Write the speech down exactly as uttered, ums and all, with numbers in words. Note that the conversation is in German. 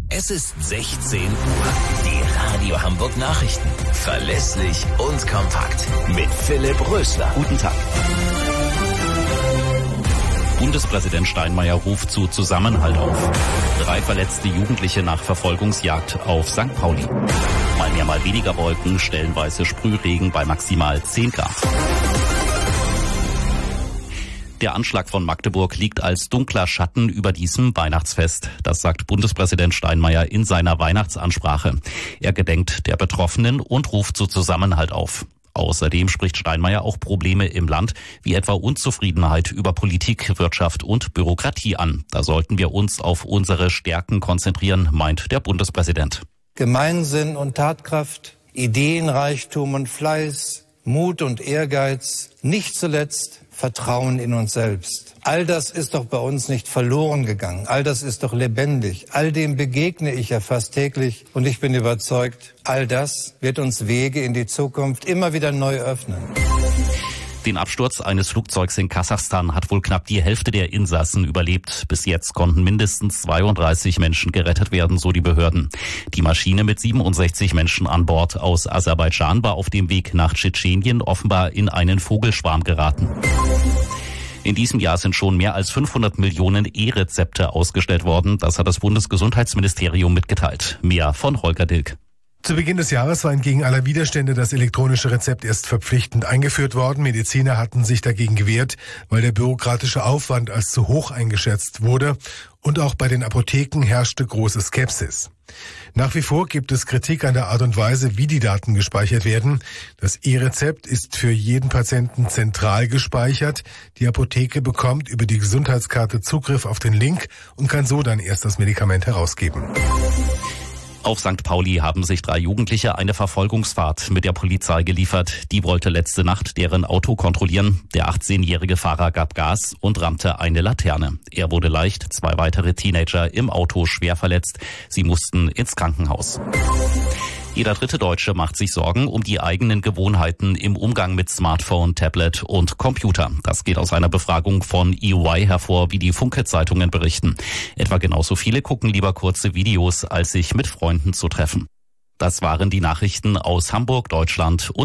Es ist sechzehn Uhr. Die Radio Hamburg Nachrichten. Verlässlich und kompakt. Mit Philipp Rösler. Guten Tag. Bundespräsident Steinmeier ruft zu Zusammenhalt auf. Drei verletzte Jugendliche nach Verfolgungsjagd auf Sankt Pauli. Mal mehr, mal weniger Wolken, stellenweise Sprühregen bei maximal zehn Grad. Der Anschlag von Magdeburg liegt als dunkler Schatten über diesem Weihnachtsfest. Das sagt Bundespräsident Steinmeier in seiner Weihnachtsansprache. Er gedenkt der Betroffenen und ruft zu Zusammenhalt auf. Außerdem spricht Steinmeier auch Probleme im Land, wie etwa Unzufriedenheit über Politik, Wirtschaft und Bürokratie an. Da sollten wir uns auf unsere Stärken konzentrieren, meint der Bundespräsident. Gemeinsinn und Tatkraft, Ideenreichtum und Fleiß, Mut und Ehrgeiz, nicht zuletzt Vertrauen in uns selbst. All das ist doch bei uns nicht verloren gegangen. All das ist doch lebendig. All dem begegne ich ja fast täglich. Und ich bin überzeugt, all das wird uns Wege in die Zukunft immer wieder neu öffnen. Den Absturz eines Flugzeugs in Kasachstan hat wohl knapp die Hälfte der Insassen überlebt. Bis jetzt konnten mindestens zweiunddreißig Menschen gerettet werden, so die Behörden. Die Maschine mit siebenundsechzig Menschen an Bord aus Aserbaidschan war auf dem Weg nach Tschetschenien offenbar in einen Vogelschwarm geraten. In diesem Jahr sind schon mehr als fünfhundert Millionen E-Rezepte ausgestellt worden. Das hat das Bundesgesundheitsministerium mitgeteilt. Mehr von Holger Dilk. Zu Beginn des Jahres war entgegen aller Widerstände das elektronische Rezept erst verpflichtend eingeführt worden. Mediziner hatten sich dagegen gewehrt, weil der bürokratische Aufwand als zu hoch eingeschätzt wurde. Und auch bei den Apotheken herrschte große Skepsis. Nach wie vor gibt es Kritik an der Art und Weise, wie die Daten gespeichert werden. Das E-Rezept ist für jeden Patienten zentral gespeichert. Die Apotheke bekommt über die Gesundheitskarte Zugriff auf den Link und kann so dann erst das Medikament herausgeben. Auf Sankt Pauli haben sich drei Jugendliche eine Verfolgungsfahrt mit der Polizei geliefert. Die wollte letzte Nacht deren Auto kontrollieren. Der achtzehnjährige Fahrer gab Gas und rammte eine Laterne. Er wurde leicht, zwei weitere Teenager im Auto schwer verletzt. Sie mussten ins Krankenhaus. Jeder dritte Deutsche macht sich Sorgen um die eigenen Gewohnheiten im Umgang mit Smartphone, Tablet und Computer. Das geht aus einer Befragung von E Y hervor, wie die Funke-Zeitungen berichten. Etwa genauso viele gucken lieber kurze Videos, als sich mit Freunden zu treffen. Das waren die Nachrichten aus Hamburg, Deutschland und